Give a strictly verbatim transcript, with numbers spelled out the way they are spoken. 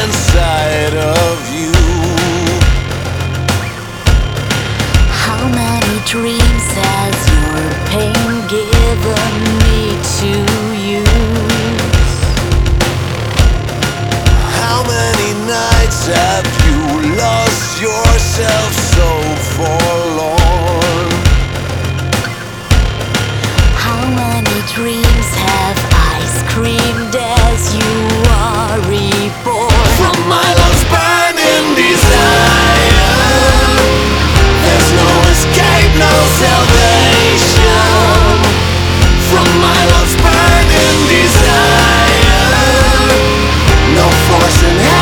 inside of you. How many dreams has your pain given me to use? How many nights have you lost yourself so forlorn?